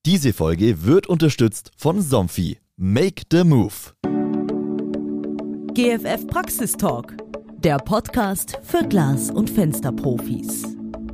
Diese Folge wird unterstützt von Somfy. Make the Move. GFF Praxistalk, der Podcast für Glas- und Fensterprofis.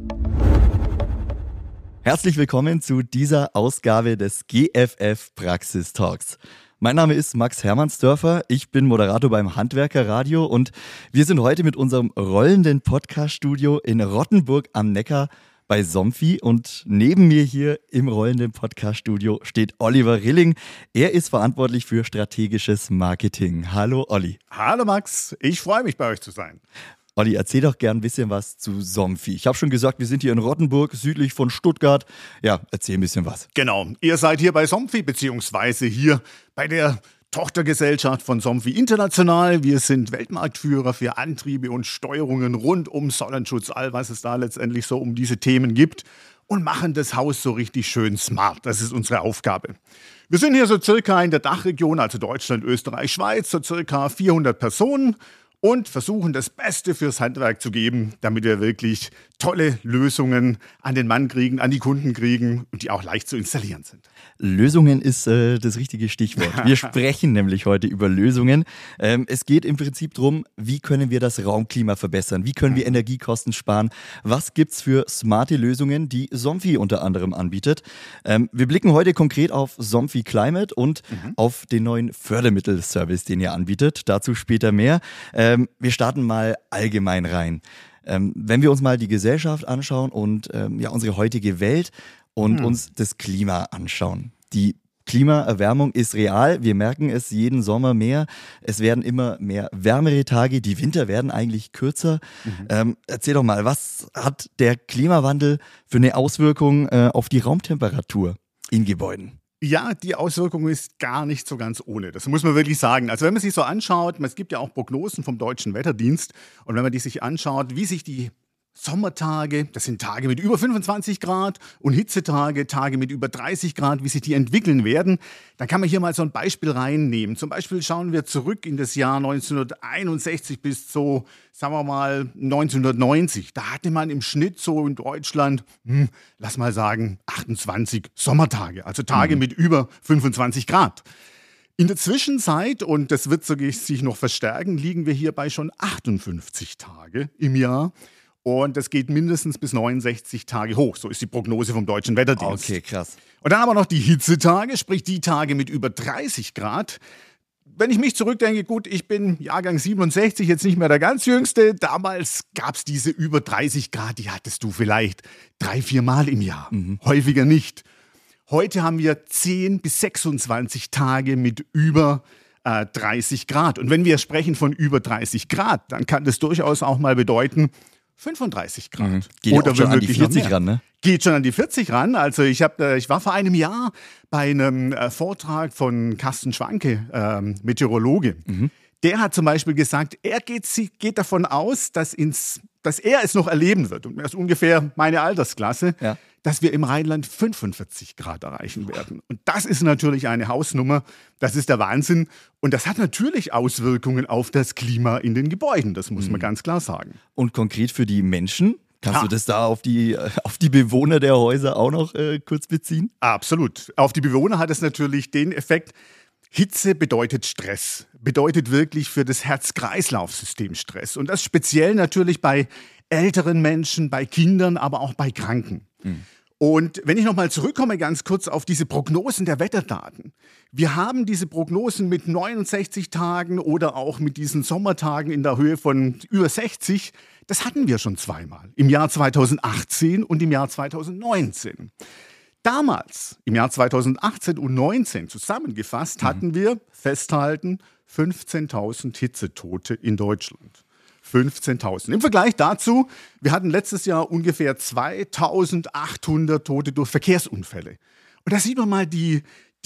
Herzlich willkommen zu dieser Ausgabe des GFF Praxistalks. Mein Name ist Max Hermannsdörfer, ich bin Moderator beim Handwerkerradio und wir sind heute mit unserem rollenden Podcaststudio in Rottenburg am Neckar bei Somfy und neben mir hier im rollenden Podcaststudio steht Oliver Rilling. Er ist verantwortlich für strategisches Marketing. Hallo Olli. Hallo Max, ich freue mich bei euch zu sein. Olli, erzähl doch gern ein bisschen was zu Somfy. Ich habe schon gesagt, wir sind hier in Rottenburg, südlich von Stuttgart. Ja, erzähl ein bisschen was. Genau, ihr seid hier bei Somfy, beziehungsweise hier bei der Tochtergesellschaft von Somfy International. Wir sind Weltmarktführer für Antriebe und Steuerungen rund um Sonnenschutz, all was es da letztendlich so um diese Themen gibt und machen das Haus so richtig schön smart. Das ist unsere Aufgabe. Wir sind hier so circa in der Dachregion, also Deutschland, Österreich, Schweiz, so circa 400 Personen. Und versuchen, das Beste fürs Handwerk zu geben, damit wir wirklich tolle Lösungen an den Mann kriegen, an die Kunden kriegen und die auch leicht zu installieren sind. Lösungen ist das richtige Stichwort. Wir sprechen nämlich heute über Lösungen. Es geht im Prinzip darum, wie können wir das Raumklima verbessern? Wie können wir Energiekosten sparen? Was gibt's für smarte Lösungen, die Somfy unter anderem anbietet? Wir blicken heute konkret auf Somfy Climate und auf den neuen Fördermittelservice, den ihr anbietet. Dazu später mehr. Wir starten mal allgemein rein. Wenn wir uns mal die Gesellschaft anschauen und unsere heutige Welt und uns das Klima anschauen. Die Klimaerwärmung ist real. Wir merken es jeden Sommer mehr. Es werden immer mehr wärmere Tage. Die Winter werden eigentlich kürzer. Erzähl doch mal, was hat der Klimawandel für eine Auswirkung auf die Raumtemperatur in Gebäuden? Ja, die Auswirkung ist gar nicht so ganz ohne. Das muss man wirklich sagen. Also wenn man sich so anschaut, es gibt ja auch Prognosen vom Deutschen Wetterdienst. Und wenn man die sich anschaut, wie sich die Sommertage, das sind Tage mit über 25 Grad und Hitzetage, Tage mit über 30 Grad, wie sich die entwickeln werden, dann kann man hier mal so ein Beispiel reinnehmen. Zum Beispiel schauen wir zurück in das Jahr 1961 bis so, sagen wir mal, 1990. Da hatte man im Schnitt so in Deutschland, lass mal sagen, 28 Sommertage, also Tage mit über 25 Grad. In der Zwischenzeit, und das wird sich noch verstärken, liegen wir hier bei schon 58 Tage im Jahr. Und das geht mindestens bis 69 Tage hoch. So ist die Prognose vom Deutschen Wetterdienst. Okay, krass. Und dann aber noch die Hitzetage, sprich die Tage mit über 30 Grad. Wenn ich mich zurückdenke, gut, ich bin Jahrgang 67, jetzt nicht mehr der ganz Jüngste. Damals gab es diese über 30 Grad, die hattest du vielleicht 3-4 Mal im Jahr. Häufiger nicht. Heute haben wir 10 bis 26 Tage mit über 30 Grad. Und wenn wir sprechen von über 30 Grad, dann kann das durchaus auch mal bedeuten, 35 Grad. Geht oder schon an die 40 ran, ne? Geht schon an die 40 ran. Also ich war vor einem Jahr bei einem Vortrag von Carsten Schwanke, Meteorologe. Der hat zum Beispiel gesagt, er geht davon aus, dass er es noch erleben wird. Und das ist ungefähr meine Altersklasse, dass wir im Rheinland 45 Grad erreichen werden. Und das ist natürlich eine Hausnummer. Das ist der Wahnsinn. Und das hat natürlich Auswirkungen auf das Klima in den Gebäuden. Das muss man ganz klar sagen. Und konkret für die Menschen? Kannst du das da auf die Bewohner der Häuser auch noch kurz beziehen? Absolut. Auf die Bewohner hat es natürlich den Effekt, Hitze bedeutet Stress, bedeutet wirklich für das Herz-Kreislauf-System Stress. Und das speziell natürlich bei älteren Menschen, bei Kindern, aber auch bei Kranken. Und wenn ich nochmal zurückkomme ganz kurz auf diese Prognosen der Wetterdaten. Wir haben diese Prognosen mit 69 Tagen oder auch mit diesen Sommertagen in der Höhe von über 60. Das hatten wir schon zweimal, im Jahr 2018 und im Jahr 2019. Damals, im Jahr 2018 und 2019 zusammengefasst, hatten wir, festhalten, 15.000 Hitzetote in Deutschland. 15.000. Im Vergleich dazu, wir hatten letztes Jahr ungefähr 2.800 Tote durch Verkehrsunfälle. Und da sieht man mal die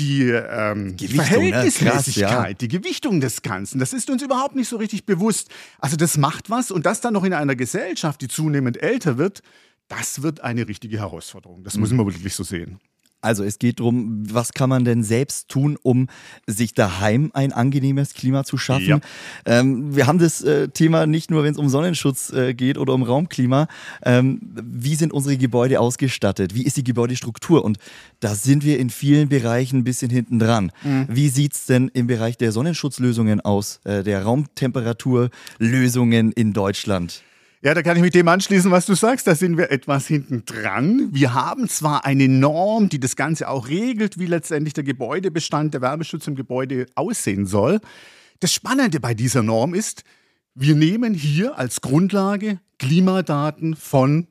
Verhältnismäßigkeit, die Gewichtung des Ganzen. Das ist uns überhaupt nicht so richtig bewusst. Also das macht was und das dann noch in einer Gesellschaft, die zunehmend älter wird, das wird eine richtige Herausforderung. Das müssen wir wirklich so sehen. Also es geht darum, was kann man denn selbst tun, um sich daheim ein angenehmes Klima zu schaffen. Ja. Wir haben das Thema nicht nur, wenn es um Sonnenschutz geht oder um Raumklima. Wie sind unsere Gebäude ausgestattet? Wie ist die Gebäudestruktur? Und da sind wir in vielen Bereichen ein bisschen hinten dran. Wie sieht es denn im Bereich der Sonnenschutzlösungen aus, der Raumtemperaturlösungen in Deutschland? Ja, da kann ich mit dem anschließen, was du sagst. Da sind wir etwas hinten dran. Wir haben zwar eine Norm, die das Ganze auch regelt, wie letztendlich der Gebäudebestand, der Wärmeschutz im Gebäude aussehen soll. Das Spannende bei dieser Norm ist, wir nehmen hier als Grundlage Klimadaten von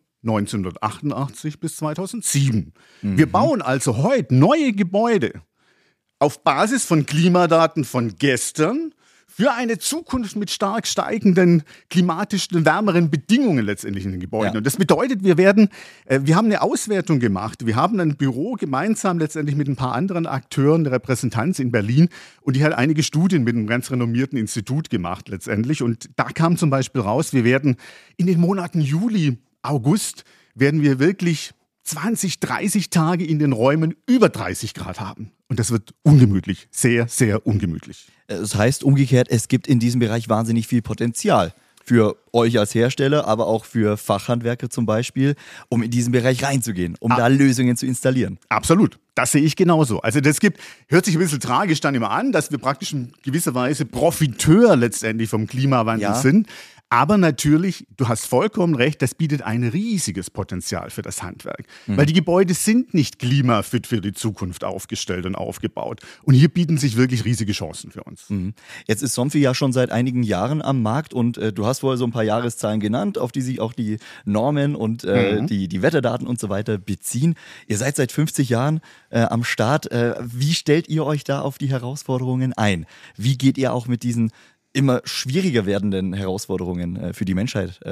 1988 bis 2007. Wir bauen also heute neue Gebäude auf Basis von Klimadaten von gestern, für eine Zukunft mit stark steigenden klimatischen, wärmeren Bedingungen letztendlich in den Gebäuden. Ja. Und das bedeutet, wir haben eine Auswertung gemacht. Wir haben ein Büro gemeinsam letztendlich mit ein paar anderen Akteuren der Repräsentanz in Berlin und die hat einige Studien mit einem ganz renommierten Institut gemacht letztendlich. Und da kam zum Beispiel raus, wir werden in den Monaten Juli, August, werden wir wirklich 20, 30 Tage in den Räumen über 30 Grad haben. Und das wird ungemütlich, sehr, sehr ungemütlich. Das heißt umgekehrt, es gibt in diesem Bereich wahnsinnig viel Potenzial für euch als Hersteller, aber auch für Fachhandwerker zum Beispiel, um in diesen Bereich reinzugehen, um da Lösungen zu installieren. Absolut, das sehe ich genauso. Also hört sich ein bisschen tragisch dann immer an, dass wir praktisch in gewisser Weise Profiteur letztendlich vom Klimawandel sind. Aber natürlich, du hast vollkommen recht, das bietet ein riesiges Potenzial für das Handwerk. Weil die Gebäude sind nicht klimafit für die Zukunft aufgestellt und aufgebaut. Und hier bieten sich wirklich riesige Chancen für uns. Jetzt ist Somfy ja schon seit einigen Jahren am Markt und du hast vorher so ein paar Jahreszahlen genannt, auf die sich auch die Normen und die Wetterdaten und so weiter beziehen. Ihr seid seit 50 Jahren am Start. Wie stellt ihr euch da auf die Herausforderungen ein? Wie geht ihr auch mit diesen immer schwieriger werdenden Herausforderungen für die Menschheit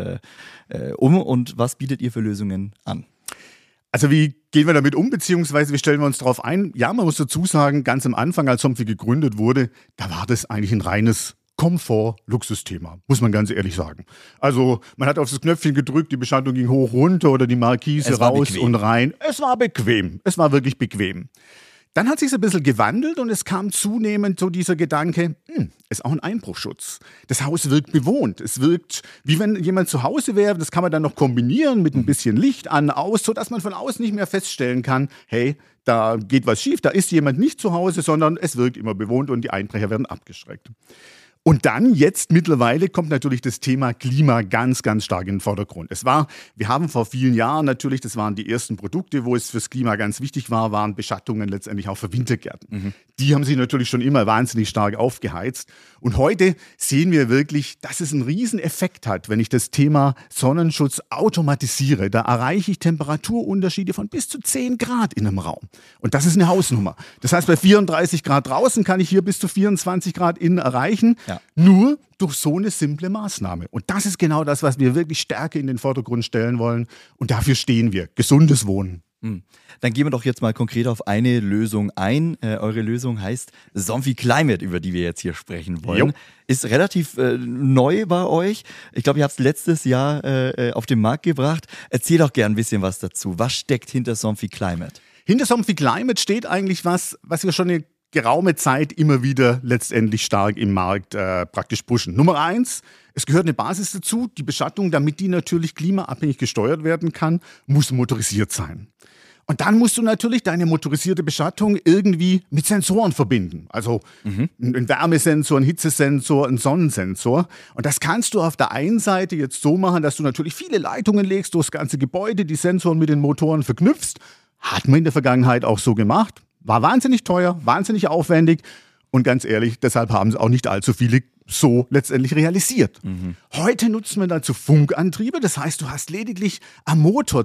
um und was bietet ihr für Lösungen an? Also wie gehen wir damit um, beziehungsweise wie stellen wir uns darauf ein? Ja, man muss dazu sagen, ganz am Anfang, als Somfy gegründet wurde, da war das eigentlich ein reines Komfort-Luxusthema, muss man ganz ehrlich sagen. Also man hat auf das Knöpfchen gedrückt, die Beschattung ging hoch, runter oder die Markise raus und rein. Es war bequem, es war wirklich bequem. Dann hat sich ein bisschen gewandelt und es kam zunehmend so dieser Gedanke, ist auch ein Einbruchschutz. Das Haus wirkt bewohnt. Es wirkt, wie wenn jemand zu Hause wäre. Das kann man dann noch kombinieren mit ein bisschen Licht an, aus, sodass man von außen nicht mehr feststellen kann, hey, da geht was schief, da ist jemand nicht zu Hause, sondern es wirkt immer bewohnt und die Einbrecher werden abgeschreckt. Und dann jetzt mittlerweile kommt natürlich das Thema Klima ganz, ganz stark in den Vordergrund. Wir haben vor vielen Jahren natürlich, das waren die ersten Produkte, wo es fürs Klima ganz wichtig war, waren Beschattungen letztendlich auch für Wintergärten. Die haben sich natürlich schon immer wahnsinnig stark aufgeheizt. Und heute sehen wir wirklich, dass es einen riesen Effekt hat, wenn ich das Thema Sonnenschutz automatisiere. Da erreiche ich Temperaturunterschiede von bis zu 10 Grad in einem Raum. Und das ist eine Hausnummer. Das heißt, bei 34 Grad draußen kann ich hier bis zu 24 Grad innen erreichen. Ja. Nur durch so eine simple Maßnahme. Und das ist genau das, was wir wirklich stärker in den Vordergrund stellen wollen. Und dafür stehen wir. Gesundes Wohnen. Dann gehen wir doch jetzt mal konkret auf eine Lösung ein. Eure Lösung heißt Somfy Climate, über die wir jetzt hier sprechen wollen. Ist relativ neu bei euch. Ich glaube, ihr habt es letztes Jahr auf den Markt gebracht. Erzähl doch gern ein bisschen was dazu. Was steckt hinter Somfy Climate? Hinter Somfy Climate steht eigentlich was wir schon eine geraume Zeit immer wieder letztendlich stark im Markt praktisch pushen. Nummer 1, es gehört eine Basis dazu. Die Beschattung, damit die natürlich klimaabhängig gesteuert werden kann, muss motorisiert sein. Und dann musst du natürlich deine motorisierte Beschattung irgendwie mit Sensoren verbinden. Also ein Wärmesensor, ein Hitzesensor, ein Sonnensensor. Und das kannst du auf der einen Seite jetzt so machen, dass du natürlich viele Leitungen legst durchs ganze Gebäude, die Sensoren mit den Motoren verknüpfst. Hat man in der Vergangenheit auch so gemacht. War wahnsinnig teuer, wahnsinnig aufwendig. Und ganz ehrlich, deshalb haben es auch nicht allzu viele so letztendlich realisiert. Heute nutzen wir dazu Funkantriebe, das heißt, du hast lediglich am Motor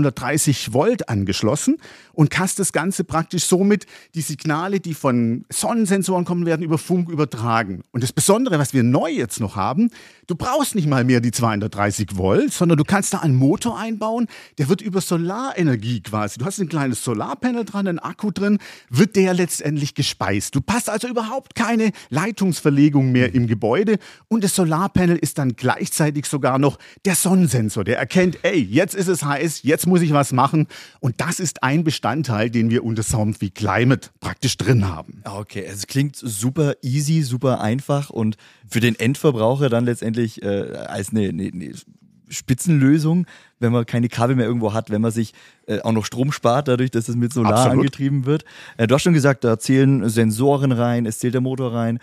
230 Volt angeschlossen und kannst das Ganze praktisch somit die Signale, die von Sonnensensoren kommen werden, über Funk übertragen. Und das Besondere, was wir neu jetzt noch haben, du brauchst nicht mal mehr die 230 Volt, sondern du kannst da einen Motor einbauen, der wird über Solarenergie quasi, du hast ein kleines Solarpanel dran, einen Akku drin, wird der letztendlich gespeist. Du hast also überhaupt keine Leitungsverlegung mehr im Gebäude. Gebäude und das Solarpanel ist dann gleichzeitig sogar noch der Sonnensensor, der erkennt, ey, jetzt ist es heiß, jetzt muss ich was machen und das ist ein Bestandteil, den wir unter Somfy Climate praktisch drin haben. Okay, es klingt super easy, super einfach und für den Endverbraucher dann letztendlich als eine Spitzenlösung, wenn man keine Kabel mehr irgendwo hat, wenn man sich auch noch Strom spart, dadurch, dass es mit Solar angetrieben wird. Du hast schon gesagt, da zählen Sensoren rein, es zählt der Motor rein.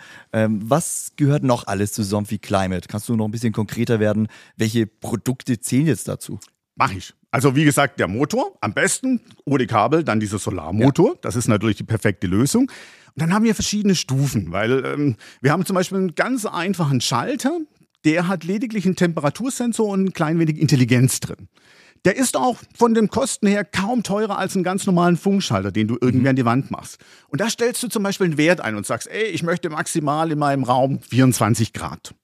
Was gehört noch alles zu Somfy Climate? Kannst du noch ein bisschen konkreter werden? Welche Produkte zählen jetzt dazu? Mach ich. Also wie gesagt, der Motor, am besten ohne Kabel, dann dieser Solarmotor. Ja. Das ist natürlich die perfekte Lösung. Und dann haben wir verschiedene Stufen, weil wir haben zum Beispiel einen ganz einfachen Schalter, der hat lediglich einen Temperatursensor und ein klein wenig Intelligenz drin. Der ist auch von den Kosten her kaum teurer als einen ganz normalen Funkschalter, den du irgendwie an die Wand machst. Und da stellst du zum Beispiel einen Wert ein und sagst, ey, ich möchte maximal in meinem Raum 24 Grad.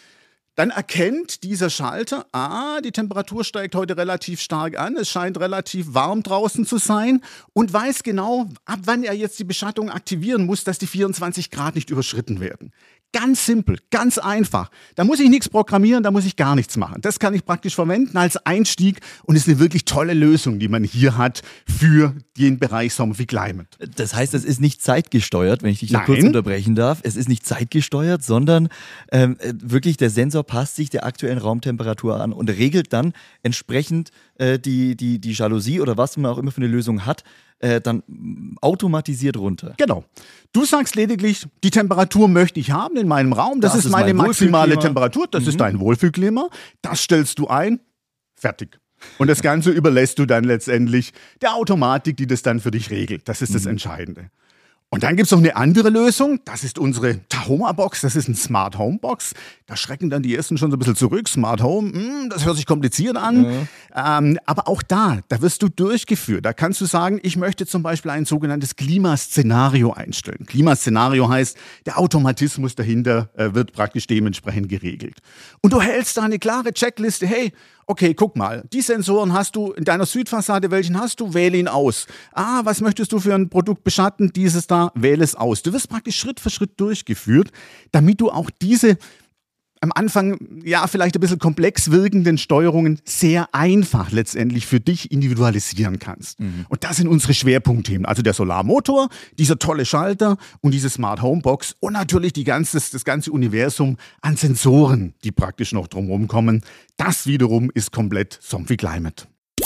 Dann erkennt dieser Schalter, die Temperatur steigt heute relativ stark an, es scheint relativ warm draußen zu sein und weiß genau, ab wann er jetzt die Beschattung aktivieren muss, dass die 24 Grad nicht überschritten werden. Ganz simpel, ganz einfach. Da muss ich nichts programmieren, da muss ich gar nichts machen. Das kann ich praktisch verwenden als Einstieg und ist eine wirklich tolle Lösung, die man hier hat für den Bereich Somfy Climate. Das heißt, es ist nicht zeitgesteuert, wenn ich dich da kurz unterbrechen darf. Es ist nicht zeitgesteuert, sondern wirklich der Sensor passt sich der aktuellen Raumtemperatur an und regelt dann entsprechend die Jalousie oder was man auch immer für eine Lösung hat, dann automatisiert runter. Genau. Du sagst lediglich, die Temperatur möchte ich haben in meinem Raum. Das ist meine maximale Temperatur. Das ist dein Wohlfühlklima. Das stellst du ein. Fertig. Und das Ganze überlässt du dann letztendlich der Automatik, die das dann für dich regelt. Das ist das Entscheidende. Und dann gibt es noch eine andere Lösung, das ist unsere Tahoma-Box, das ist ein Smart Home Box. Da schrecken dann die ersten schon so ein bisschen zurück, Smart Home, das hört sich kompliziert an. Ja. Aber auch da wirst du durchgeführt. Da kannst du sagen, ich möchte zum Beispiel ein sogenanntes Klimaszenario einstellen. Klimaszenario heißt, der Automatismus dahinter wird praktisch dementsprechend geregelt. Und du hältst da eine klare Checkliste, hey, okay, guck mal, die Sensoren hast du in deiner Südfassade, welchen hast du? Wähle ihn aus. Was möchtest du für ein Produkt beschatten? Dieses da, wähle es aus. Du wirst praktisch Schritt für Schritt durchgeführt, damit du auch diese am Anfang vielleicht ein bisschen komplex wirkenden Steuerungen sehr einfach letztendlich für dich individualisieren kannst. Und das sind unsere Schwerpunktthemen. Also der Solarmotor, dieser tolle Schalter und diese Smart Home Box und natürlich das ganze Universum an Sensoren, die praktisch noch drumherum kommen. Das wiederum ist komplett Somfy Climate.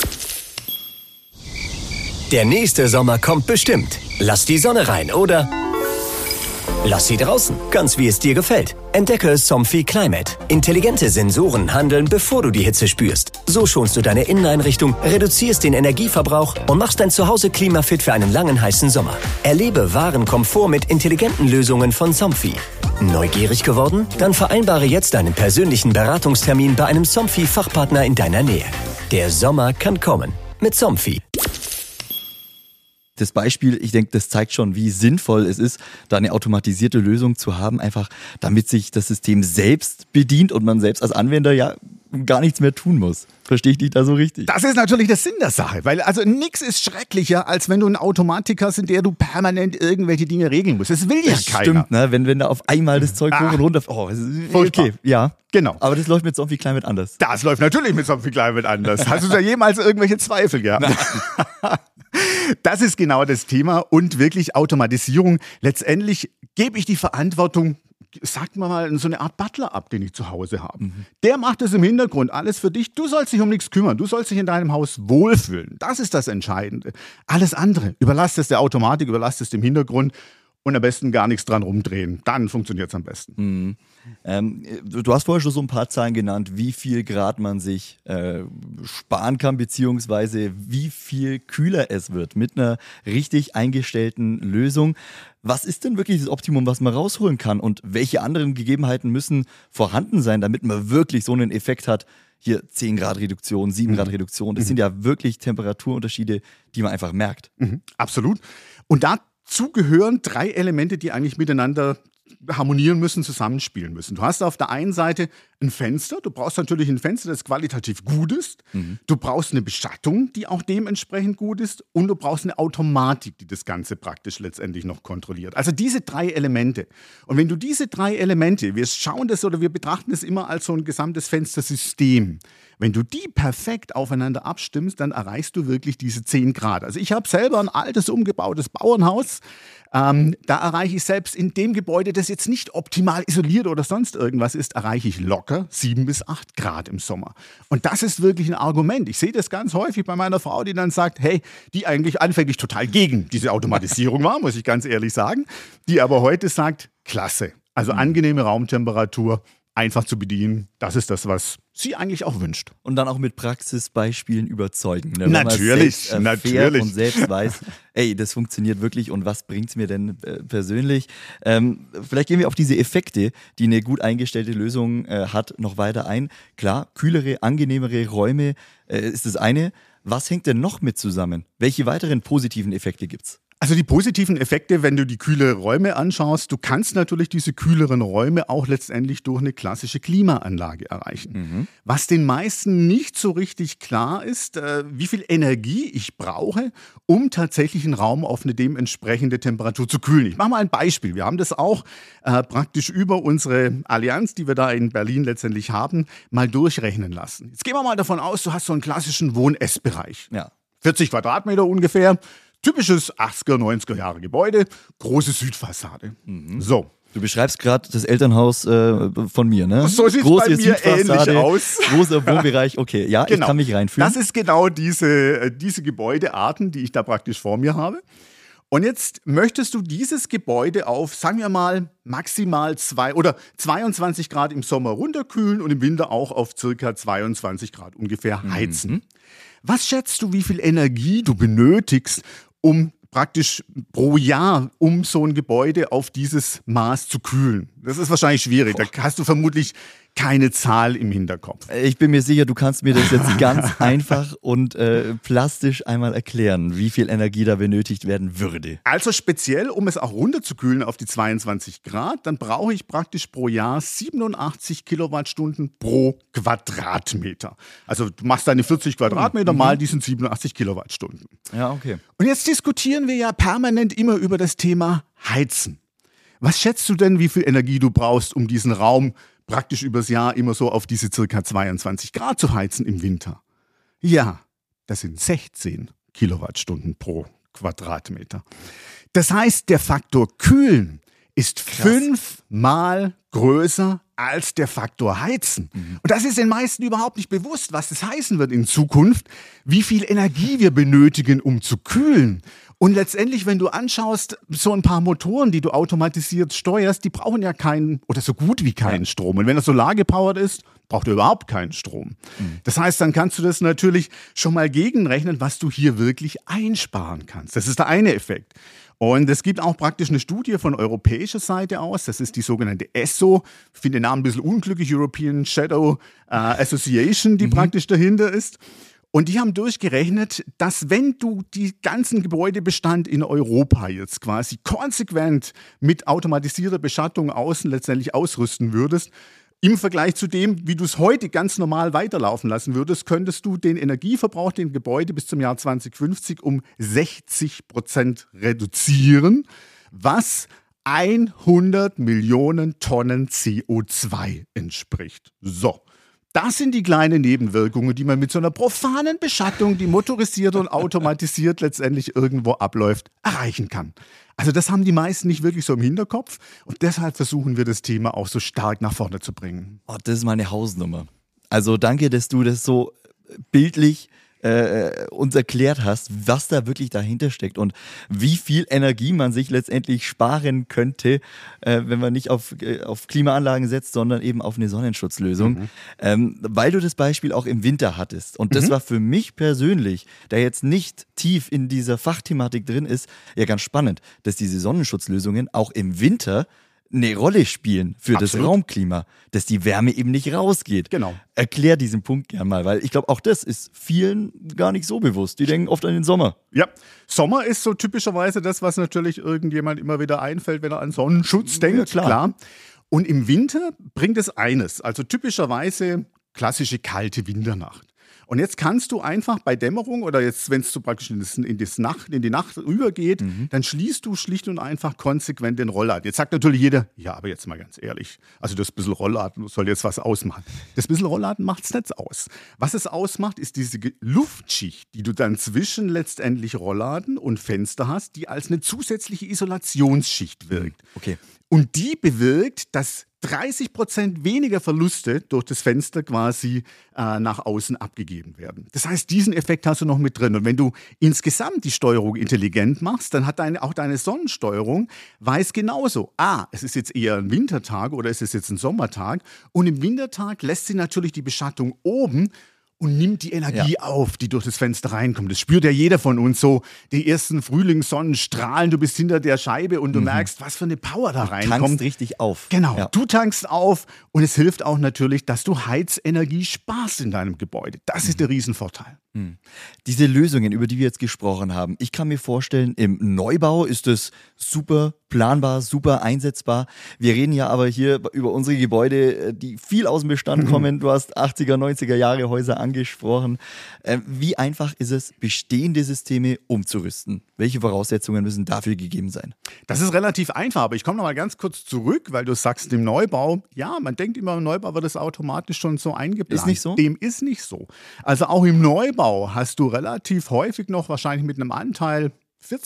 Der nächste Sommer kommt bestimmt. Lass die Sonne rein, oder? Lass sie draußen, ganz wie es dir gefällt. Entdecke Somfy Climate. Intelligente Sensoren handeln, bevor du die Hitze spürst. So schonst du deine Inneneinrichtung, reduzierst den Energieverbrauch und machst dein Zuhause klimafit für einen langen, heißen Sommer. Erlebe wahren Komfort mit intelligenten Lösungen von Somfy. Neugierig geworden? Dann vereinbare jetzt einen persönlichen Beratungstermin bei einem Somfy-Fachpartner in deiner Nähe. Der Sommer kann kommen mit Somfy. Das Beispiel, ich denke, das zeigt schon, wie sinnvoll es ist, da eine automatisierte Lösung zu haben, einfach damit sich das System selbst bedient und man selbst als Anwender gar nichts mehr tun muss. Verstehe ich dich da so richtig? Das ist natürlich der Sinn der Sache, weil also nichts ist schrecklicher, als wenn du eine Automatik hast, in der du permanent irgendwelche Dinge regeln musst. Das will ja keiner. Stimmt, ne? Wenn da auf einmal das Zeug hoch und runter... okay, ja. Genau. Aber das läuft mit Somfy Climate anders. Das läuft natürlich mit Somfy Climate anders. Hast du da jemals irgendwelche Zweifel gehabt? Das ist genau das Thema und wirklich Automatisierung. Letztendlich gebe ich die Verantwortung, sagt man mal, so eine Art Butler ab, den ich zu Hause habe. Der macht es im Hintergrund, alles für dich. Du sollst dich um nichts kümmern. Du sollst dich in deinem Haus wohlfühlen. Das ist das Entscheidende. Alles andere, überlass es der Automatik, überlass es dem Hintergrund und am besten gar nichts dran rumdrehen. Dann funktioniert es am besten. Du hast vorher schon so ein paar Zahlen genannt, wie viel Grad man sich sparen kann, beziehungsweise wie viel kühler es wird mit einer richtig eingestellten Lösung. Was ist denn wirklich das Optimum, was man rausholen kann und welche anderen Gegebenheiten müssen vorhanden sein, damit man wirklich so einen Effekt hat? Hier 10 Grad Reduktion, 7 Grad Reduktion. Das sind ja wirklich Temperaturunterschiede, die man einfach merkt. Absolut. Und dazu gehören 3 Elemente, die eigentlich miteinander harmonieren müssen, zusammenspielen müssen. Du hast auf der einen Seite ein Fenster, du brauchst natürlich ein Fenster, das qualitativ gut ist, du brauchst eine Beschattung, die auch dementsprechend gut ist und du brauchst eine Automatik, die das Ganze praktisch letztendlich noch kontrolliert. Also diese 3 Elemente. Und wenn du diese 3 Elemente, wir schauen das oder wir betrachten das immer als so ein gesamtes Fenstersystem, wenn du die perfekt aufeinander abstimmst, dann erreichst du wirklich diese 10 Grad. Also ich habe selber ein altes, umgebautes Bauernhaus. Da erreiche ich selbst in dem Gebäude, das jetzt nicht optimal isoliert oder sonst irgendwas ist, erreiche ich locker 7 bis 8 Grad im Sommer. Und das ist wirklich ein Argument. Ich sehe das ganz häufig bei meiner Frau, die dann sagt, hey, die eigentlich anfänglich total gegen diese Automatisierung war, muss ich ganz ehrlich sagen, die aber heute sagt, klasse. Also angenehme Raumtemperatur, einfach zu bedienen, das ist das, was sie eigentlich auch wünscht. Und dann auch mit Praxisbeispielen überzeugen. Ne? Natürlich. Und selbst weiß, ey, das funktioniert wirklich und was bringt es mir denn persönlich? Vielleicht gehen wir auf diese Effekte, die eine gut eingestellte Lösung hat, noch weiter ein. Klar, kühlere, angenehmere Räume ist das eine. Was hängt denn noch mit zusammen? Welche weiteren positiven Effekte gibt's? Also die positiven Effekte, wenn du die kühleren Räume anschaust, du kannst natürlich diese kühleren Räume auch letztendlich durch eine klassische Klimaanlage erreichen. Was den meisten nicht so richtig klar ist, wie viel Energie ich brauche, um tatsächlich einen Raum auf eine dementsprechende Temperatur zu kühlen. Ich mache mal ein Beispiel. Wir haben das auch praktisch über unsere Allianz, die wir da in Berlin letztendlich haben, mal durchrechnen lassen. Jetzt gehen wir mal davon aus, du hast so einen klassischen Wohn-Ess-Bereich. Ja. 40 Quadratmeter ungefähr. Typisches 80er, 90er Jahre Gebäude, große Südfassade. So. Du beschreibst gerade das Elternhaus von mir, ne? So sieht es bei mir ähnlich aus. Großer Wohnbereich, okay. Ja, genau. Ich kann mich reinfühlen. Das ist genau diese Gebäudearten, die ich da praktisch vor mir habe. Und jetzt möchtest du dieses Gebäude auf, sagen wir mal, maximal 22 Grad im Sommer runterkühlen und im Winter auch auf circa 22 Grad ungefähr heizen. Was schätzt du, wie viel Energie du benötigst, um praktisch pro Jahr, um so ein Gebäude auf dieses Maß zu kühlen? Das ist wahrscheinlich schwierig. Da hast du vermutlich keine Zahl im Hinterkopf. Ich bin mir sicher, du kannst mir das jetzt ganz einfach und plastisch einmal erklären, wie viel Energie da benötigt werden würde. Also speziell, um es auch runterzukühlen auf die 22 Grad, dann brauche ich praktisch pro Jahr 87 Kilowattstunden pro Quadratmeter. Also du machst deine 40 Quadratmeter mal, die sind 87 Kilowattstunden. Ja, okay. Und jetzt diskutieren wir ja permanent immer über das Thema Heizen. Was schätzt du denn, wie viel Energie du brauchst, um diesen Raum praktisch übers Jahr immer so auf diese circa 22 Grad zu heizen im Winter? Ja, das sind 16 Kilowattstunden pro Quadratmeter. Das heißt, der Faktor Kühlen ist 5-mal größer als der Faktor Heizen. Und das ist den meisten überhaupt nicht bewusst, was das heißen wird in Zukunft, wie viel Energie wir benötigen, um zu kühlen. Und letztendlich, wenn du anschaust, so ein paar Motoren, die du automatisiert steuerst, die brauchen ja keinen oder so gut wie keinen Strom. Und wenn das solargepowert ist, braucht er überhaupt keinen Strom. Das heißt, dann kannst du das natürlich schon mal gegenrechnen, was du hier wirklich einsparen kannst. Das ist der eine Effekt. Und es gibt auch praktisch eine Studie von europäischer Seite aus, das ist die sogenannte ESSO, ich finde den Namen ein bisschen unglücklich, European Shadow Association, die praktisch dahinter ist. Und die haben durchgerechnet, dass wenn du die ganzen Gebäudebestand in Europa jetzt quasi konsequent mit automatisierter Beschattung außen letztendlich ausrüsten würdest, im Vergleich zu dem, wie du es heute ganz normal weiterlaufen lassen würdest, könntest du den Energieverbrauch der Gebäude bis zum Jahr 2050 um 60% reduzieren, was 100 Millionen Tonnen CO2 entspricht. So. Das sind die kleinen Nebenwirkungen, die man mit so einer profanen Beschattung, die motorisiert und automatisiert letztendlich irgendwo abläuft, erreichen kann. Also das haben die meisten nicht wirklich so im Hinterkopf und deshalb versuchen wir das Thema auch so stark nach vorne zu bringen. Oh, das ist meine Hausnummer. Also danke, dass du das so bildlich uns erklärt hast, was da wirklich dahinter steckt und wie viel Energie man sich letztendlich sparen könnte, wenn man nicht auf Klimaanlagen setzt, sondern eben auf eine Sonnenschutzlösung. Weil du das Beispiel auch im Winter hattest. Und das war für mich persönlich, der jetzt nicht tief in dieser Fachthematik drin ist, ja ganz spannend, dass diese Sonnenschutzlösungen auch im Winter eine Rolle spielen für das Absolut. Raumklima, dass die Wärme eben nicht rausgeht. Genau. Erklär diesen Punkt gerne mal, weil ich glaube, auch das ist vielen gar nicht so bewusst. Die denken oft an den Sommer. Ja, Sommer ist so typischerweise das, was natürlich irgendjemand immer wieder einfällt, wenn er an Sonnenschutz denkt. Ja, klar. Und im Winter bringt es eines, also typischerweise klassische kalte Winternacht. Und jetzt kannst du einfach bei Dämmerung oder jetzt, wenn es so praktisch in die Nacht übergeht, dann schließt du schlicht und einfach konsequent den Rollladen. Jetzt sagt natürlich jeder, ja, aber jetzt mal ganz ehrlich, also das bisschen Rollladen soll jetzt was ausmachen. Das bisschen Rollladen macht es nicht aus. Was es ausmacht, ist diese Luftschicht, die du dann zwischen letztendlich Rollladen und Fenster hast, die als eine zusätzliche Isolationsschicht wirkt. Okay. Und die bewirkt, dass 30% weniger Verluste durch das Fenster quasi nach außen abgegeben werden. Das heißt, diesen Effekt hast du noch mit drin. Und wenn du insgesamt die Steuerung intelligent machst, dann hat auch deine Sonnensteuerung weiß genauso. Es ist jetzt eher ein Wintertag oder es ist jetzt ein Sommertag. Und im Wintertag lässt sie natürlich die Beschattung oben und nimmt die Energie auf, die durch das Fenster reinkommt. Das spürt ja jeder von uns so. Die ersten Frühlingssonnenstrahlen, du bist hinter der Scheibe und du merkst, was für eine Power da reinkommt. Tankst richtig auf. Genau, Ja. du tankst auf und es hilft auch natürlich, dass du Heizenergie sparst in deinem Gebäude. Das ist der Riesenvorteil. Diese Lösungen, über die wir jetzt gesprochen haben, ich kann mir vorstellen, im Neubau ist es super planbar, super einsetzbar. Wir reden ja aber hier über unsere Gebäude, die viel aus dem Bestand kommen. Du hast 80er, 90er Jahre Häuser angesprochen. Wie einfach ist es, bestehende Systeme umzurüsten? Welche Voraussetzungen müssen dafür gegeben sein? Das ist relativ einfach, aber ich komme noch mal ganz kurz zurück, weil du sagst, im Neubau, ja, man denkt immer, im Neubau wird das automatisch schon so eingeplant. Ist nicht so? Dem ist nicht so. Also auch im Neubau hast du relativ häufig noch wahrscheinlich mit einem Anteil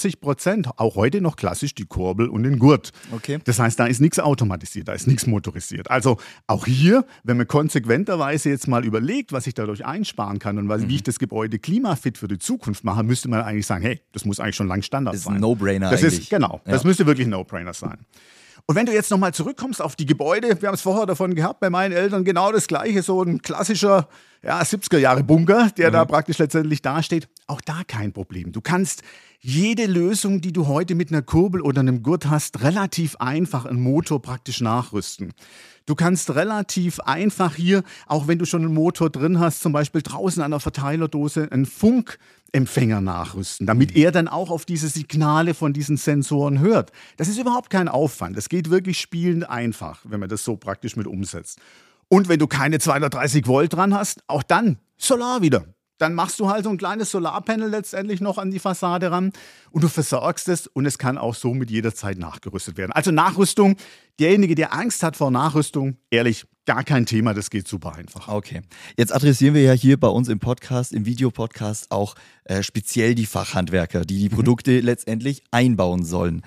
40%, auch heute noch klassisch die Kurbel und den Gurt. Okay. Das heißt, da ist nichts automatisiert, da ist nichts motorisiert. Also auch hier, wenn man konsequenterweise jetzt mal überlegt, was ich dadurch einsparen kann und wie ich das Gebäude klimafit für die Zukunft mache, müsste man eigentlich sagen, hey, das muss eigentlich schon lang Standard Das ist sein. ein No-Brainer Das eigentlich. ist, genau, Ja. das müsste wirklich ein No-Brainer sein. Und wenn du jetzt nochmal zurückkommst auf die Gebäude, wir haben es vorher davon gehabt, bei meinen Eltern genau das Gleiche, so ein klassischer 70er-Jahre-Bunker, der da praktisch letztendlich dasteht. Auch da kein Problem. Du kannst jede Lösung, die du heute mit einer Kurbel oder einem Gurt hast, relativ einfach einen Motor praktisch nachrüsten. Du kannst relativ einfach hier, auch wenn du schon einen Motor drin hast, zum Beispiel draußen an der Verteilerdose einen Funkempfänger nachrüsten, damit er dann auch auf diese Signale von diesen Sensoren hört. Das ist überhaupt kein Aufwand. Das geht wirklich spielend einfach, wenn man das so praktisch mit umsetzt. Und wenn du keine 230 Volt dran hast, auch dann Solar wieder. Dann machst du halt so ein kleines Solarpanel letztendlich noch an die Fassade ran und du versorgst es und es kann auch so mit jeder Zeit nachgerüstet werden. Also Nachrüstung, derjenige, der Angst hat vor Nachrüstung, ehrlich, gar kein Thema, das geht super einfach. Okay. Jetzt adressieren wir ja hier bei uns im Podcast, im Videopodcast auch speziell die Fachhandwerker, die die Produkte letztendlich einbauen sollen.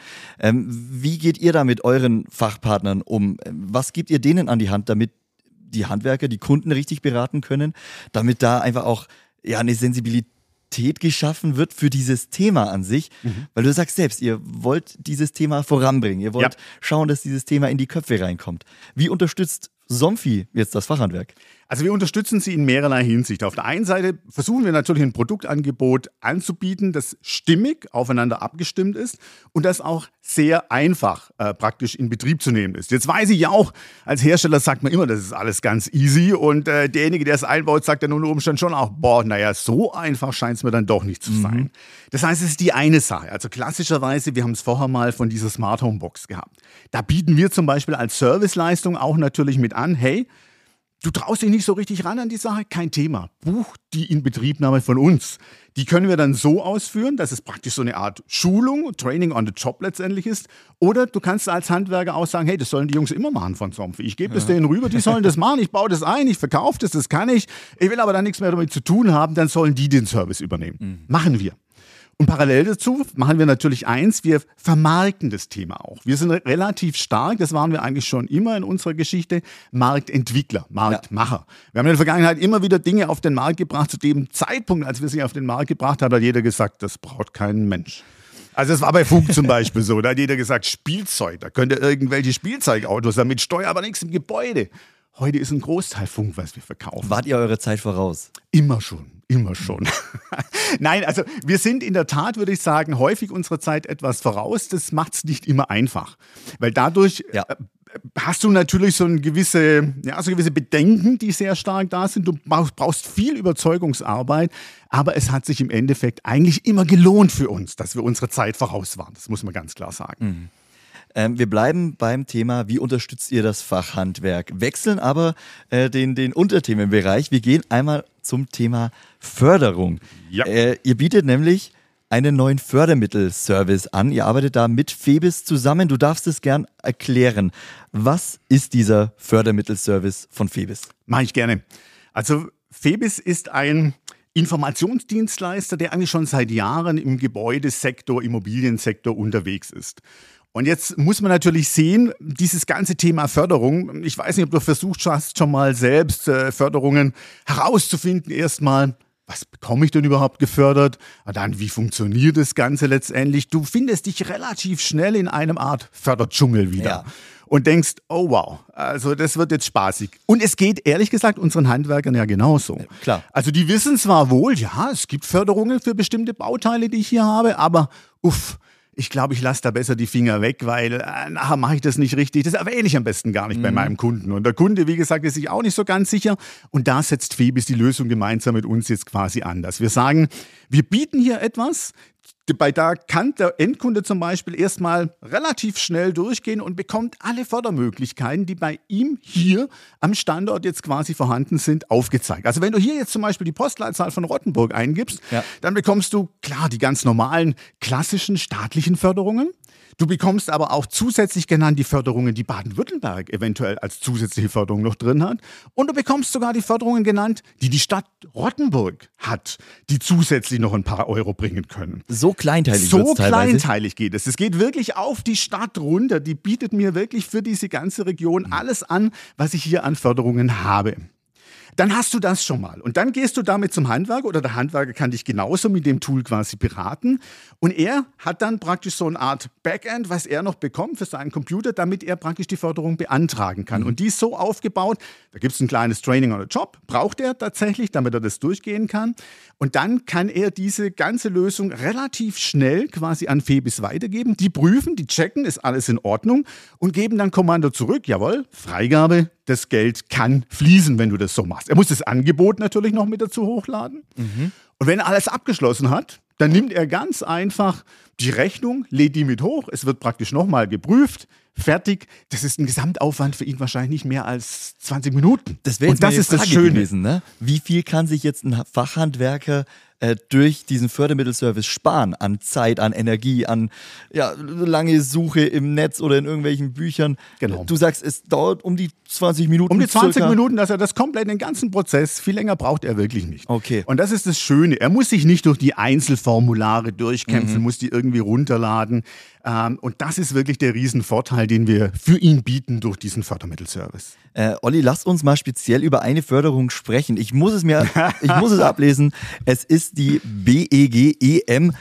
Wie geht ihr da mit euren Fachpartnern um? Was gebt ihr denen an die Hand, damit die Handwerker, die Kunden richtig beraten können, damit da einfach auch eine Sensibilität geschaffen wird für dieses Thema an sich, weil du sagst selbst, ihr wollt dieses Thema voranbringen, ihr wollt schauen, dass dieses Thema in die Köpfe reinkommt. Wie unterstützt Somfy jetzt das Fachhandwerk? Also wir unterstützen sie in mehrerlei Hinsicht. Auf der einen Seite versuchen wir natürlich ein Produktangebot anzubieten, das stimmig aufeinander abgestimmt ist und das auch sehr einfach praktisch in Betrieb zu nehmen ist. Jetzt weiß ich ja auch, als Hersteller sagt man immer, das ist alles ganz easy und derjenige, der es einbaut, sagt dann unter Umständen schon auch, so einfach scheint es mir dann doch nicht zu sein. Das heißt, es ist die eine Sache. Also klassischerweise, wir haben es vorher mal von dieser Smart Home Box gehabt. Da bieten wir zum Beispiel als Serviceleistung auch natürlich mit an, hey, du traust dich nicht so richtig ran an die Sache? Kein Thema. Buch die Inbetriebnahme von uns. Die können wir dann so ausführen, dass es praktisch so eine Art Schulung, Training on the Job letztendlich ist. Oder du kannst als Handwerker auch sagen, hey, das sollen die Jungs immer machen von Somfy. Ich gebe das denen rüber, die sollen das machen, ich baue das ein, ich verkaufe das kann ich. Ich will aber dann nichts mehr damit zu tun haben, dann sollen die den Service übernehmen. Machen wir. Und parallel dazu machen wir natürlich eins, wir vermarkten das Thema auch. Wir sind relativ stark, das waren wir eigentlich schon immer in unserer Geschichte, Marktentwickler, Marktmacher. Wir haben in der Vergangenheit immer wieder Dinge auf den Markt gebracht. Zu dem Zeitpunkt, als wir sie auf den Markt gebracht haben, hat jeder gesagt, das braucht kein Mensch. Also es war bei Funk zum Beispiel so, da hat jeder gesagt, Spielzeug, da könnt ihr irgendwelche Spielzeugautos, damit Steuer aber nichts im Gebäude. Heute ist ein Großteil Funk, was wir verkaufen. Wart ihr eure Zeit voraus? Immer schon. immer schon. Nein, also wir sind in der Tat, würde ich sagen, häufig unserer Zeit etwas voraus. Das macht es nicht immer einfach. Weil dadurch hast du natürlich so gewisse Bedenken, die sehr stark da sind. Du brauchst viel Überzeugungsarbeit, aber es hat sich im Endeffekt eigentlich immer gelohnt für uns, dass wir unserer Zeit voraus waren. Das muss man ganz klar sagen. Wir bleiben beim Thema, wie unterstützt ihr das Fachhandwerk? Wechseln aber den Unterthemenbereich. Wir gehen einmal zum Thema Förderung. Ja. Ihr bietet nämlich einen neuen Fördermittelservice an. Ihr arbeitet da mit Febis zusammen. Du darfst es gern erklären. Was ist dieser Fördermittelservice von Febis? Mache ich gerne. Also Febis ist ein Informationsdienstleister, der eigentlich schon seit Jahren im Gebäudesektor, Immobiliensektor unterwegs ist. Und jetzt muss man natürlich sehen, dieses ganze Thema Förderung, ich weiß nicht, ob du versucht hast, schon mal selbst Förderungen herauszufinden, erstmal, was bekomme ich denn überhaupt gefördert? Dann, wie funktioniert das Ganze letztendlich? Du findest dich relativ schnell in einem Art Förderdschungel wieder. Ja. Und denkst, oh wow, also das wird jetzt spaßig. Und es geht ehrlich gesagt unseren Handwerkern ja genauso. Ja, klar. Also die wissen zwar wohl, ja, es gibt Förderungen für bestimmte Bauteile, die ich hier habe, aber ich glaube, ich lasse da besser die Finger weg, weil nachher mache ich das nicht richtig. Das erwähne ich am besten gar nicht bei meinem Kunden. Und der Kunde, wie gesagt, ist sich auch nicht so ganz sicher. Und da setzt Febis die Lösung gemeinsam mit uns jetzt quasi anders. Wir sagen, wir bieten hier etwas, da kann der Endkunde zum Beispiel erstmal relativ schnell durchgehen und bekommt alle Fördermöglichkeiten, die bei ihm hier am Standort jetzt quasi vorhanden sind, aufgezeigt. Also wenn du hier jetzt zum Beispiel die Postleitzahl von Rottenburg eingibst, dann bekommst du, klar, die ganz normalen, klassischen staatlichen Förderungen. Du bekommst aber auch zusätzlich genannt die Förderungen, die Baden-Württemberg eventuell als zusätzliche Förderung noch drin hat. Und du bekommst sogar die Förderungen genannt, die die Stadt Rottenburg hat, die zusätzlich noch ein paar Euro bringen können. So kleinteilig So wird's teilweise. kleinteilig geht es. Es geht wirklich auf die Stadt runter. Die bietet mir wirklich für diese ganze Region alles an, was ich hier an Förderungen habe. Dann hast du das schon mal. Und dann gehst du damit zum Handwerker oder der Handwerker kann dich genauso mit dem Tool quasi beraten. Und er hat dann praktisch so eine Art Backend, was er noch bekommt für seinen Computer, damit er praktisch die Förderung beantragen kann. Und die ist so aufgebaut, da gibt es ein kleines Training oder Job, braucht er tatsächlich, damit er das durchgehen kann. Und dann kann er diese ganze Lösung relativ schnell quasi an Febis weitergeben. Die prüfen, die checken, ist alles in Ordnung und geben dann Kommando zurück. Jawohl, Freigabe. Das Geld kann fließen, wenn du das so machst. Er muss das Angebot natürlich noch mit dazu hochladen. Und wenn er alles abgeschlossen hat, dann nimmt er ganz einfach die Rechnung, lädt die mit hoch. Es wird praktisch nochmal geprüft. Fertig. Das ist ein Gesamtaufwand für ihn wahrscheinlich nicht mehr als 20 Minuten. Das wäre jetzt und das meine ist das Frage Schöne gewesen, ne? Wie viel kann sich jetzt ein Fachhandwerker durch diesen Fördermittelservice sparen an Zeit, an Energie, an lange Suche im Netz oder in irgendwelchen Büchern? Genau. Du sagst, es dauert um die 20 Minuten. Um die 20 circa. Minuten, dass er das komplett, den ganzen Prozess, viel länger braucht er wirklich nicht. Okay. Und das ist das Schöne. Er muss sich nicht durch die Einzelformulare durchkämpfen, muss die irgendwie runterladen. Und das ist wirklich der Riesenvorteil, den wir für ihn bieten durch diesen Fördermittelservice. Olli, lasst uns mal speziell über eine Förderung sprechen. Ich muss es ablesen. Es ist die BEG-EM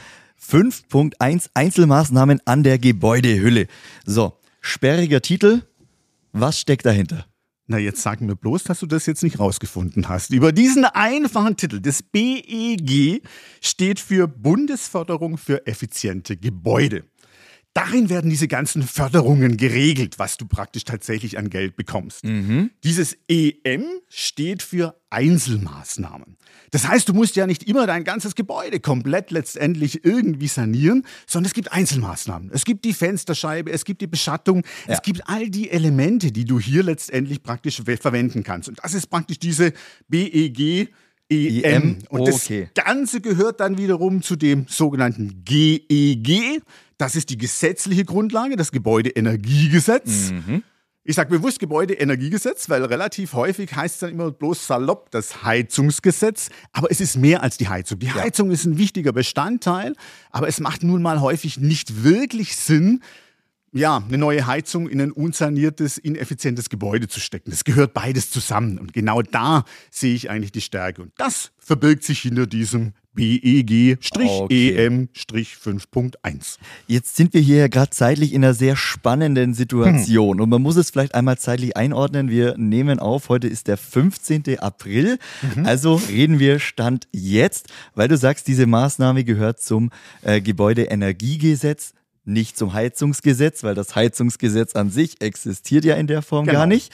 5.1 Einzelmaßnahmen an der Gebäudehülle. So, sperriger Titel. Was steckt dahinter? Na, jetzt sag mir bloß, dass du das jetzt nicht rausgefunden hast. Über diesen einfachen Titel, das BEG, steht für Bundesförderung für effiziente Gebäude. Darin werden diese ganzen Förderungen geregelt, was du praktisch tatsächlich an Geld bekommst. Dieses EM steht für Einzelmaßnahmen. Das heißt, du musst ja nicht immer dein ganzes Gebäude komplett letztendlich irgendwie sanieren, sondern es gibt Einzelmaßnahmen. Es gibt die Fensterscheibe, es gibt die Beschattung, es gibt all die Elemente, die du hier letztendlich praktisch verwenden kannst. Und das ist praktisch diese BEG EM. Und das Ganze gehört dann wiederum zu dem sogenannten GEG. Das ist die gesetzliche Grundlage, das Gebäudeenergiegesetz. Ich sage bewusst Gebäudeenergiegesetz, weil relativ häufig heißt es dann immer bloß salopp das Heizungsgesetz. Aber es ist mehr als die Heizung. Die Heizung ist ein wichtiger Bestandteil, aber es macht nun mal häufig nicht wirklich Sinn, eine neue Heizung in ein unsaniertes, ineffizientes Gebäude zu stecken. Das gehört beides zusammen. Und genau da sehe ich eigentlich die Stärke. Und das verbirgt sich hinter diesem BEG-EM-5.1. Jetzt sind wir hier gerade zeitlich in einer sehr spannenden Situation und man muss es vielleicht einmal zeitlich einordnen. Wir nehmen auf, heute ist der 15. April, also reden wir Stand jetzt, weil du sagst, diese Maßnahme gehört zum Gebäudeenergiegesetz, nicht zum Heizungsgesetz, weil das Heizungsgesetz an sich existiert ja in der Form gar nicht.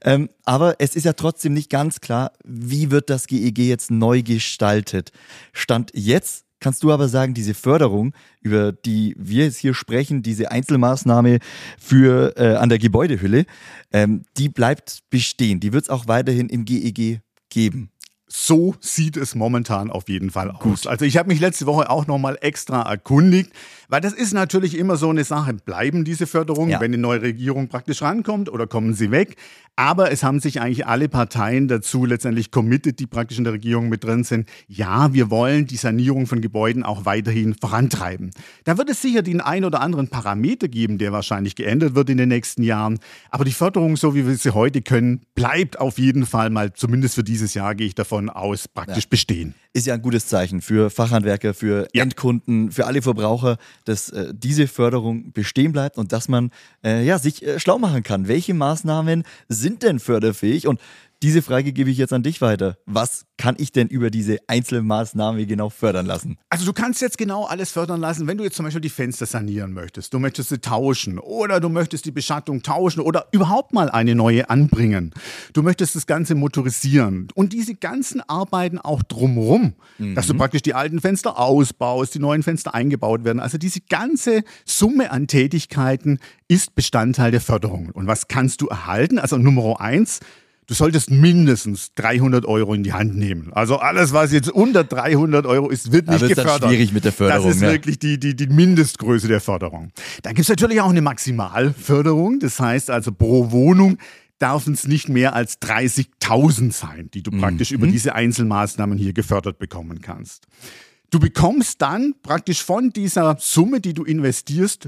Aber es ist ja trotzdem nicht ganz klar, wie wird das GEG jetzt neu gestaltet. Stand jetzt kannst du aber sagen, diese Förderung, über die wir jetzt hier sprechen, diese Einzelmaßnahme für an der Gebäudehülle, die bleibt bestehen. Die wird es auch weiterhin im GEG geben. So sieht es momentan auf jeden Fall aus. Also ich habe mich letzte Woche auch nochmal extra erkundigt, weil das ist natürlich immer so eine Sache. Bleiben diese Förderungen, wenn eine neue Regierung praktisch rankommt oder kommen sie weg? Aber es haben sich eigentlich alle Parteien dazu letztendlich committed, die praktisch in der Regierung mit drin sind. Ja, wir wollen die Sanierung von Gebäuden auch weiterhin vorantreiben. Da wird es sicher den ein oder anderen Parameter geben, der wahrscheinlich geändert wird in den nächsten Jahren. Aber die Förderung, so wie wir sie heute können, bleibt auf jeden Fall mal, zumindest für dieses Jahr gehe ich davon aus, praktisch bestehen. Ist ja ein gutes Zeichen für Fachhandwerker, für Endkunden, für alle Verbraucher, dass diese Förderung bestehen bleibt und dass man sich schlau machen kann. Welche Maßnahmen sind denn förderfähig? Und diese Frage gebe ich jetzt an dich weiter. Was kann ich denn über diese Einzelmaßnahme genau fördern lassen? Also du kannst jetzt genau alles fördern lassen, wenn du jetzt zum Beispiel die Fenster sanieren möchtest. Du möchtest sie tauschen oder du möchtest die Beschattung tauschen oder überhaupt mal eine neue anbringen. Du möchtest das Ganze motorisieren und diese ganzen Arbeiten auch drumherum, dass du praktisch die alten Fenster ausbaust, die neuen Fenster eingebaut werden. Also diese ganze Summe an Tätigkeiten ist Bestandteil der Förderung. Und was kannst du erhalten? Also Nummer 1, du solltest mindestens 300 € in die Hand nehmen. Also alles, was jetzt unter 300 € ist, wird nicht gefördert. Das ist schwierig mit der Förderung. Das ist wirklich die Mindestgröße der Förderung. Dann gibt es natürlich auch eine Maximalförderung. Das heißt also pro Wohnung dürfen es nicht mehr als 30.000 sein, die du praktisch über diese Einzelmaßnahmen hier gefördert bekommen kannst. Du bekommst dann praktisch von dieser Summe, die du investierst,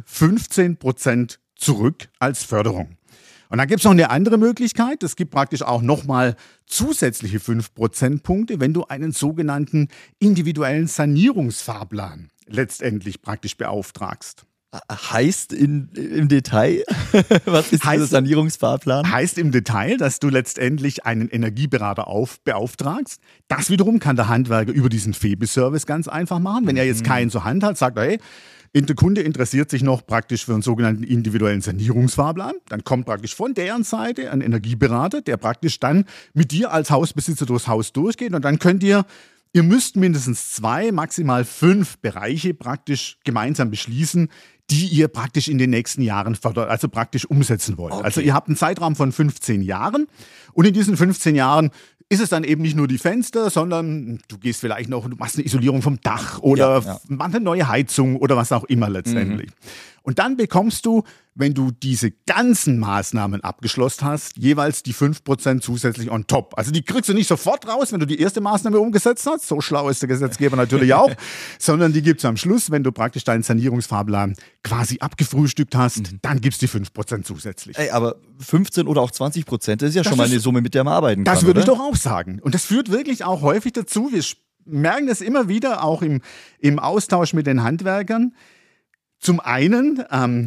15% zurück als Förderung. Und dann gibt es noch eine andere Möglichkeit. Es gibt praktisch auch nochmal zusätzliche 5 Prozentpunkte, wenn du einen sogenannten individuellen Sanierungsfahrplan letztendlich praktisch beauftragst. Heißt im Detail, was ist dieser Sanierungsfahrplan? Heißt im Detail, dass du letztendlich einen Energieberater beauftragst. Das wiederum kann der Handwerker über diesen FEBE-Service ganz einfach machen. Wenn er jetzt keinen zur Hand hat, sagt er, hey, der Kunde interessiert sich noch praktisch für einen sogenannten individuellen Sanierungsfahrplan. Dann kommt praktisch von deren Seite ein Energieberater, der praktisch dann mit dir als Hausbesitzer durchs Haus durchgeht. Und dann ihr müsst mindestens 2, maximal 5 Bereiche praktisch gemeinsam beschließen, die ihr praktisch in den nächsten Jahren fördert, also praktisch umsetzen wollt. Okay. Also ihr habt einen Zeitraum von 15 Jahren und in diesen 15 Jahren ist es dann eben nicht nur die Fenster, sondern du gehst vielleicht noch, du machst eine Isolierung vom Dach oder machst eine neue Heizung oder was auch immer letztendlich. Und dann bekommst du, wenn du diese ganzen Maßnahmen abgeschlossen hast, jeweils die 5% zusätzlich on top. Also die kriegst du nicht sofort raus, wenn du die erste Maßnahme umgesetzt hast, so schlau ist der Gesetzgeber natürlich auch, sondern die gibt's am Schluss, wenn du praktisch deinen Sanierungsfahrplan quasi abgefrühstückt hast, dann gibt's die 5% zusätzlich. Ey, aber 15 oder auch 20%, das ist ja schon mal eine Summe, mit der man arbeiten kann. Das würde ich doch auch sagen. Und das führt wirklich auch häufig dazu, wir merken das immer wieder, auch im Austausch mit den Handwerkern. Zum einen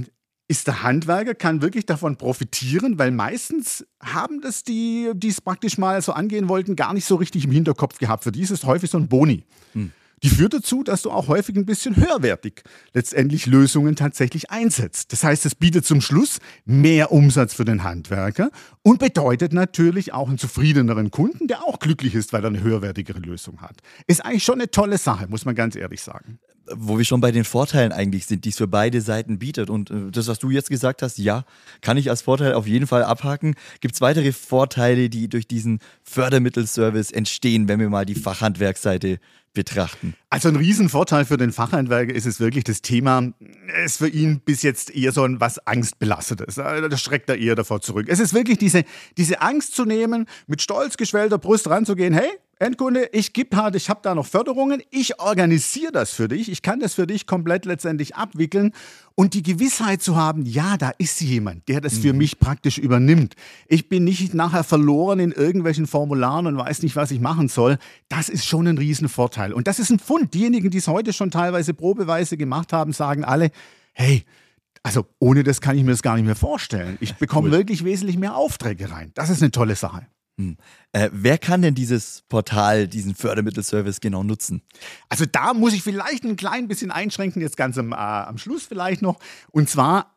ist der Handwerker, kann wirklich davon profitieren, weil meistens haben das die es praktisch mal so angehen wollten, gar nicht so richtig im Hinterkopf gehabt. Für die ist es häufig so ein Boni. Die führt dazu, dass du auch häufig ein bisschen höherwertig letztendlich Lösungen tatsächlich einsetzt. Das heißt, es bietet zum Schluss mehr Umsatz für den Handwerker und bedeutet natürlich auch einen zufriedeneren Kunden, der auch glücklich ist, weil er eine höherwertigere Lösung hat. Ist eigentlich schon eine tolle Sache, muss man ganz ehrlich sagen. Wo wir schon bei den Vorteilen eigentlich sind, die es für beide Seiten bietet. Und das, was du jetzt gesagt hast, ja, kann ich als Vorteil auf jeden Fall abhaken. Gibt es weitere Vorteile, die durch diesen Fördermittelservice entstehen, wenn wir mal die Fachhandwerksseite betrachten? Also ein Riesenvorteil für den Fachhandwerker ist es wirklich, das Thema ist für ihn bis jetzt eher so ein was Angstbelastetes. Da schreckt er eher davor zurück. Es ist wirklich diese Angst zu nehmen, mit stolz geschwellter Brust ranzugehen, hey, Endkunde, ich habe da noch Förderungen, ich organisiere das für dich, ich kann das für dich komplett letztendlich abwickeln und die Gewissheit zu haben, ja, da ist jemand, der das für mich praktisch übernimmt. Ich bin nicht nachher verloren in irgendwelchen Formularen und weiß nicht, was ich machen soll. Das ist schon ein Riesenvorteil. Und das ist ein Pfund. Diejenigen, die es heute schon teilweise probeweise gemacht haben, sagen alle, hey, also ohne das kann ich mir das gar nicht mehr vorstellen. Ich bekomme wirklich wesentlich mehr Aufträge rein. Das ist eine tolle Sache. Wer kann denn dieses Portal, diesen Fördermittelservice genau nutzen? Also da muss ich vielleicht ein klein bisschen einschränken, jetzt ganz am Schluss vielleicht noch. Und zwar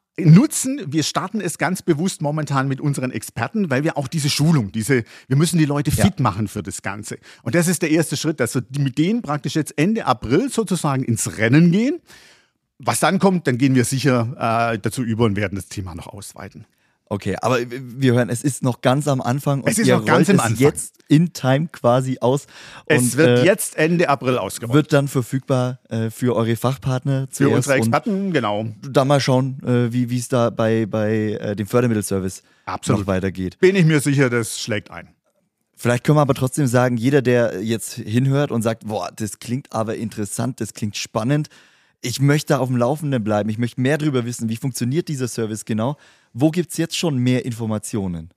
wir starten es ganz bewusst momentan mit unseren Experten, weil wir auch diese Schulung, wir müssen die Leute fit machen für das Ganze. Und das ist der erste Schritt, dass wir mit denen praktisch jetzt Ende April sozusagen ins Rennen gehen. Was dann kommt, dann gehen wir sicher dazu über und werden das Thema noch ausweiten. Okay, aber wir hören, es ist noch ganz am Anfang und es ist ihr noch ganz rollt am es Anfang. Jetzt in Time quasi aus. Es wird jetzt Ende April ausgerollt. Wird dann verfügbar für eure Fachpartner zuerst. Für unsere Experten, genau. Dann mal schauen, wie es da bei dem Fördermittelservice noch weitergeht. Bin ich mir sicher, das schlägt ein. Vielleicht können wir aber trotzdem sagen, jeder, der jetzt hinhört und sagt, boah, das klingt aber interessant, das klingt spannend, ich möchte da auf dem Laufenden bleiben, ich möchte mehr darüber wissen, wie funktioniert dieser Service genau. Wo gibt es jetzt schon mehr Informationen?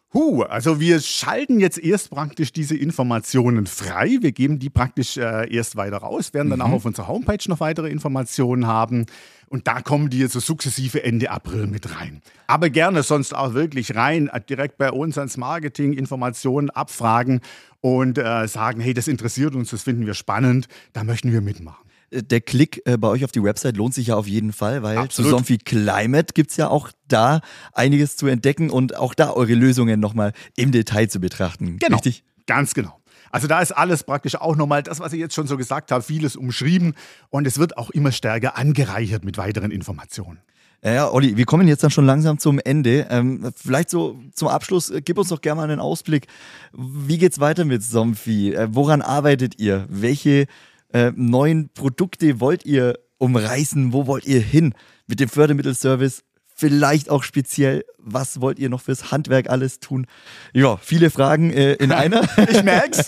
Also wir schalten jetzt erst praktisch diese Informationen frei. Wir geben die praktisch erst weiter raus, werden dann auch auf unserer Homepage noch weitere Informationen haben. Und da kommen die jetzt so sukzessive Ende April mit rein. Aber gerne sonst auch wirklich rein, direkt bei uns ans Marketing, Informationen abfragen und sagen, hey, das interessiert uns, das finden wir spannend, da möchten wir mitmachen. Der Klick bei euch auf die Website lohnt sich ja auf jeden Fall, weil Absolut. zu Somfy Climate gibt es ja auch da einiges zu entdecken und auch da eure Lösungen nochmal im Detail zu betrachten. Genau, richtig? Ganz genau. Also da ist alles praktisch auch nochmal das, was ich jetzt schon so gesagt habe, vieles umschrieben und es wird auch immer stärker angereichert mit weiteren Informationen. Ja, Olli, wir kommen jetzt dann schon langsam zum Ende. Vielleicht so zum Abschluss, gib uns doch gerne mal einen Ausblick. Wie geht's weiter mit Somfy? Woran arbeitet ihr? Welche neuen Produkte wollt ihr umreißen? Wo wollt ihr hin mit dem Fördermittelservice? Vielleicht auch speziell, was wollt ihr noch fürs Handwerk alles tun? Ja, viele Fragen in einer. Ich merk's.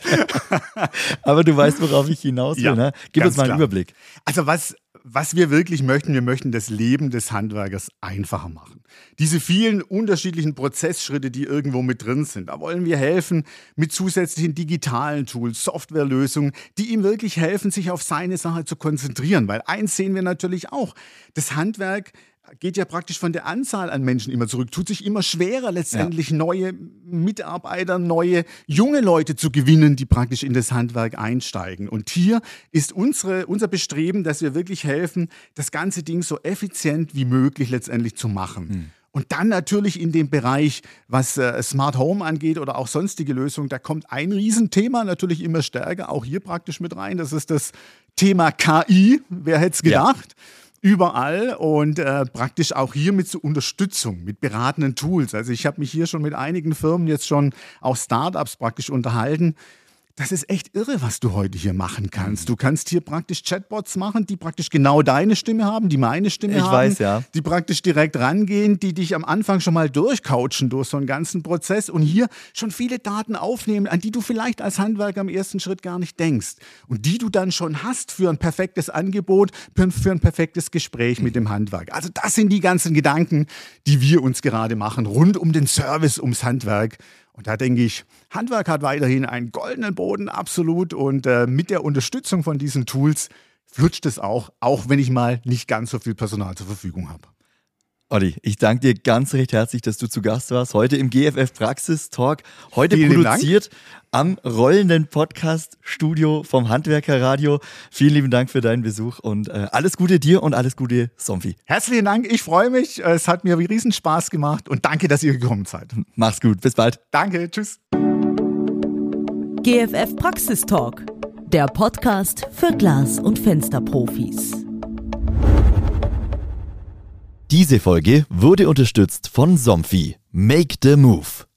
Aber du weißt, worauf ich hinaus will. Ja, ne? Gib uns mal einen klar. Überblick. Also was wir wirklich möchten, wir möchten das Leben des Handwerkers einfacher machen. Diese vielen unterschiedlichen Prozessschritte, die irgendwo mit drin sind, da wollen wir helfen mit zusätzlichen digitalen Tools, Softwarelösungen, die ihm wirklich helfen, sich auf seine Sache zu konzentrieren. Weil eins sehen wir natürlich auch, das Handwerk geht ja praktisch von der Anzahl an Menschen immer zurück, tut sich immer schwerer letztendlich neue Mitarbeiter, neue junge Leute zu gewinnen, die praktisch in das Handwerk einsteigen. Und hier ist unser Bestreben, dass wir wirklich helfen, das ganze Ding so effizient wie möglich letztendlich zu machen. Und dann natürlich in dem Bereich, was Smart Home angeht oder auch sonstige Lösungen, da kommt ein Riesenthema natürlich immer stärker auch hier praktisch mit rein. Das ist das Thema KI. Wer hätte es gedacht? Ja. Überall und praktisch auch hier mit so Unterstützung, mit beratenden Tools. Also ich habe mich hier schon mit einigen Firmen jetzt schon, auch Startups praktisch unterhalten. Das ist echt irre, was du heute hier machen kannst. Du kannst hier praktisch Chatbots machen, die praktisch genau deine Stimme haben, die meine Stimme haben. Ich weiß, ja. Die praktisch direkt rangehen, die dich am Anfang schon mal durchcoachen durch so einen ganzen Prozess und hier schon viele Daten aufnehmen, an die du vielleicht als Handwerker im ersten Schritt gar nicht denkst. Und die du dann schon hast für ein perfektes Angebot, für ein perfektes Gespräch mit dem Handwerk. Also das sind die ganzen Gedanken, die wir uns gerade machen, rund um den Service, ums Handwerk. Und da denke ich, Handwerk hat weiterhin einen goldenen Boden, absolut. Und mit der Unterstützung von diesen Tools flutscht es auch wenn ich mal nicht ganz so viel Personal zur Verfügung habe. Olli, ich danke dir ganz recht herzlich, dass du zu Gast warst. Heute im GFF Praxis Talk. Heute Vielen produziert am rollenden Podcast-Studio vom Handwerkerradio. Vielen lieben Dank für deinen Besuch und alles Gute dir und alles Gute, Somfy. Herzlichen Dank, ich freue mich. Es hat mir riesen Spaß gemacht und danke, dass ihr gekommen seid. Mach's gut, bis bald. Danke, tschüss. GFF Praxis Talk, der Podcast für Glas- und Fensterprofis. Diese Folge wurde unterstützt von Somfy. Make the Move.